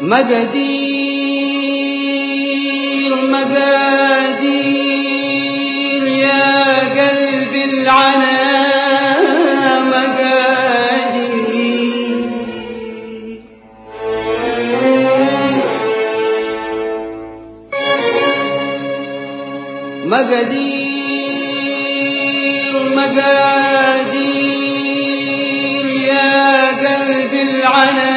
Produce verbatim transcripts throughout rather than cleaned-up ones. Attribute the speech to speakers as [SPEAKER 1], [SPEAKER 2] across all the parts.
[SPEAKER 1] مقادير مقادير يا قلب العنا مقادير مقادير مقادير يا قلب العنا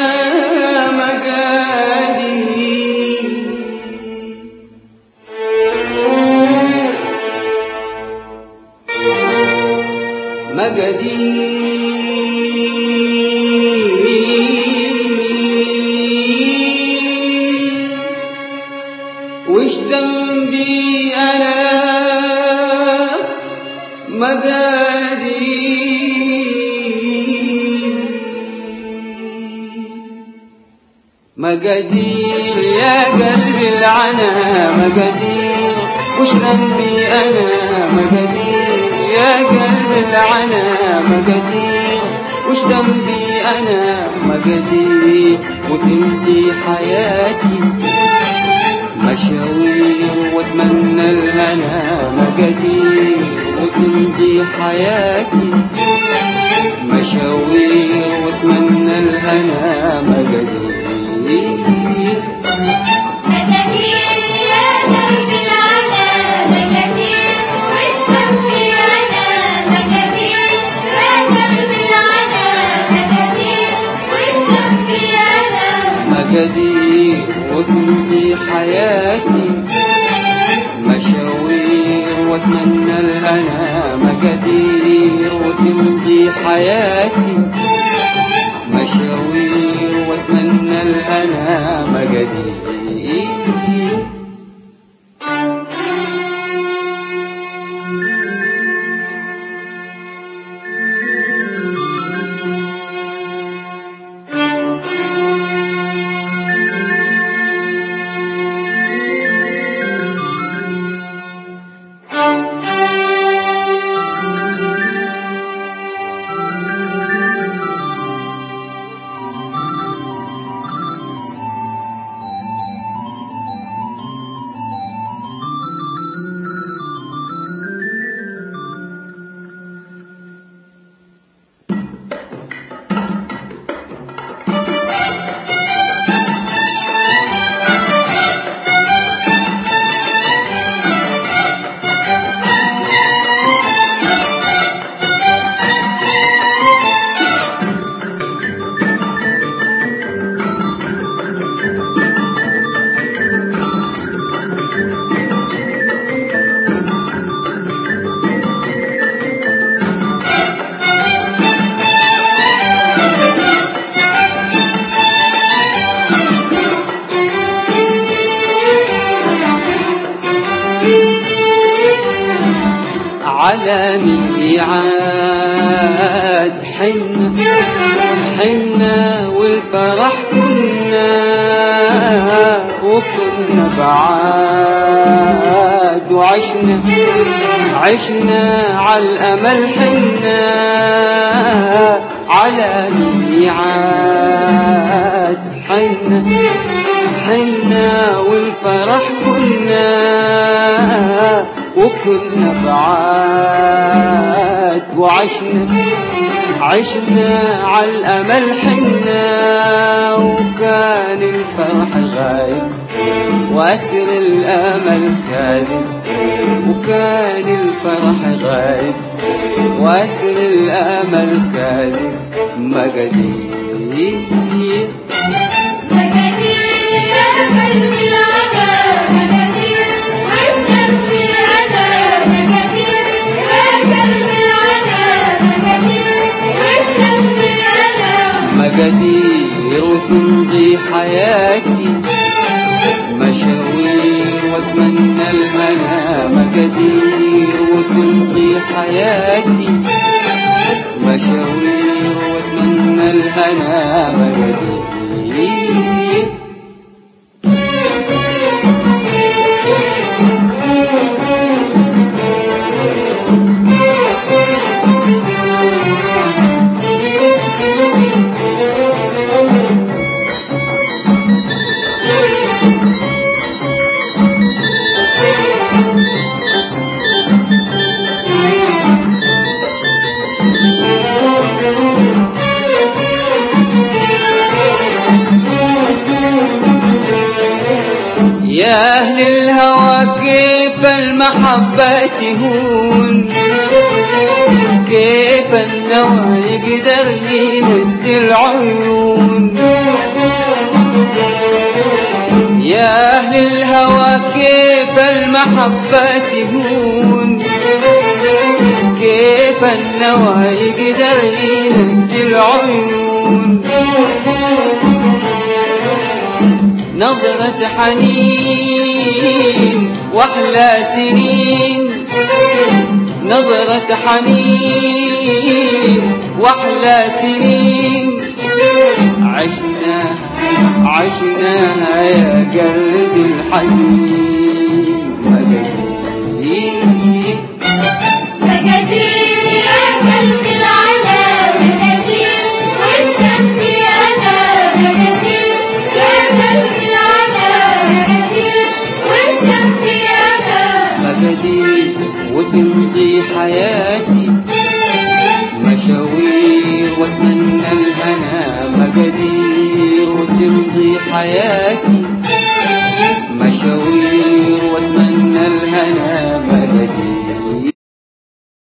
[SPEAKER 1] مقادير وش ذنبي أنا مقادير مقادير يا قلبي العنا مقادير وش ذنبي أنا مقادير يا قلبي العنا مقادير وش ذنبي أنا مقادير وتمضي حياتي مشاوير واتمنى الهنا مقادير وتمضي حياتي مشاوير واتمنى الهنا مقادير مقادير وتمضي حياتي مشاوير واتمنى الهنا مقادير وتمضي حياتي مشاوير واتمنى الهنا مقادير على ميعاد حنا حنا والفرح كنا وكنا بعاد وعشنا عشنا على الأمل حنا على ميعاد حنا حنا والفرح كنا وكنا بعاد وعشنا عشنا على الأمل حنا وكان الفرح غايب وأثر الأمل كاذب وكان الفرح غايب وأثر الأمل كاذب مقادير مقادير وتمضي حياتي مشاوير واتمنى الهنا مقادير وتمضي حياتي مشاوير واتمنى الهنا مقادير يا أهل الهوى كيف المحبة تهون، كيف النوى يقدر يمس العيون. يا أهل الهوى كيف المحبة تهون، كيف النوى يقدر يمس العيون. نظرة حنين وأحلى سنين، نظرة حنين وأحلى سنين، عشناها عشناها يا قلبي الحزين. مقادير
[SPEAKER 2] مقادير يا قلبي العذاب، مقادير واستنفي أنا، مقادير يا قلبي العذاب، مقادير واستنفي أنا.
[SPEAKER 1] مقادير وتمضي حياتي مشاوير واتمنى الهنا. مقادير وتمضي حياتي مشاوير